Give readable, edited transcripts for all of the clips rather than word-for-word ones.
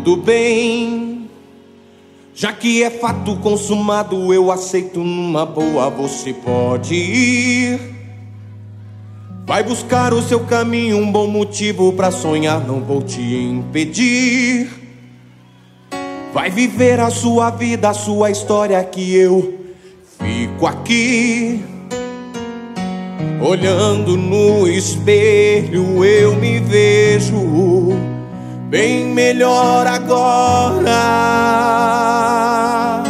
tudo bem. Já que é fato consumado, eu aceito numa boa, você pode ir. Vai buscar o seu caminho, um bom motivo pra sonhar, não vou te impedir. Vai viver a sua vida, a sua história, que eu fico aqui. Olhando no espelho eu me vejo bem melhor agora.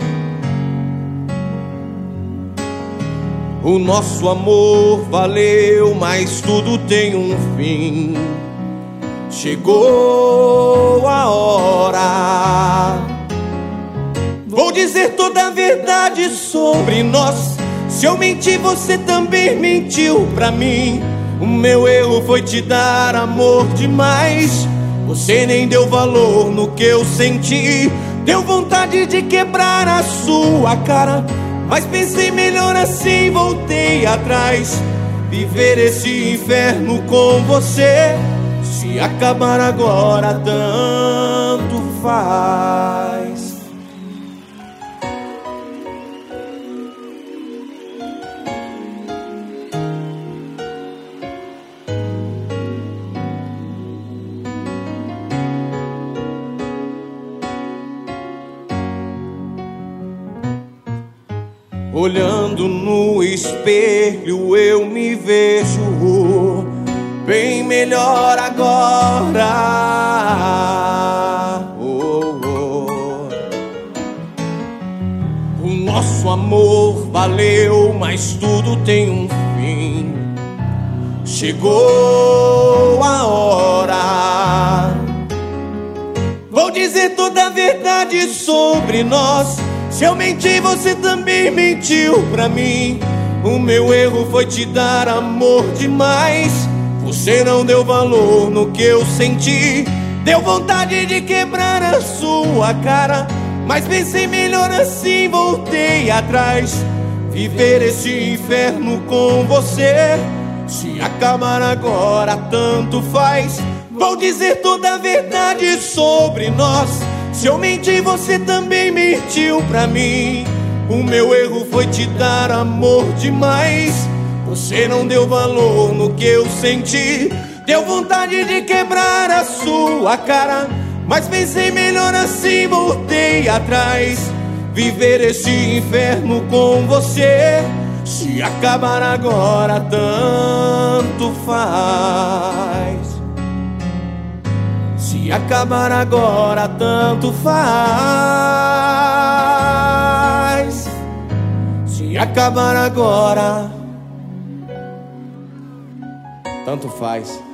O nosso amor valeu, mas tudo tem um fim. Chegou a hora. Vou dizer toda a verdade sobre nós. Se eu menti, você também mentiu pra mim. O meu erro foi te dar amor demais. Você nem deu valor no que eu senti. Deu vontade de quebrar a sua cara, mas pensei melhor assim, voltei atrás. Viver esse inferno com você, se acabar agora, tanto faz. Olhando no espelho eu me vejo bem melhor agora. O nosso amor valeu, mas tudo tem um fim. Chegou a hora. Vou dizer toda a verdade sobre nós. Se eu menti, você também mentiu pra mim. O meu erro foi te dar amor demais. Você não deu valor no que eu senti. Deu vontade de quebrar a sua cara, mas pensei melhor assim, voltei atrás. Viver esse inferno com você, se acabar agora, tanto faz. Vou dizer toda a verdade sobre nós. Se eu menti, você também mentiu pra mim. O meu erro foi te dar amor demais. Você não deu valor no que eu senti. Deu vontade de quebrar a sua cara, mas pensei melhor assim, voltei atrás. Viver esse inferno com você, se acabar agora, tanto faz. Se acabar agora, tanto faz. Se acabar agora, tanto faz.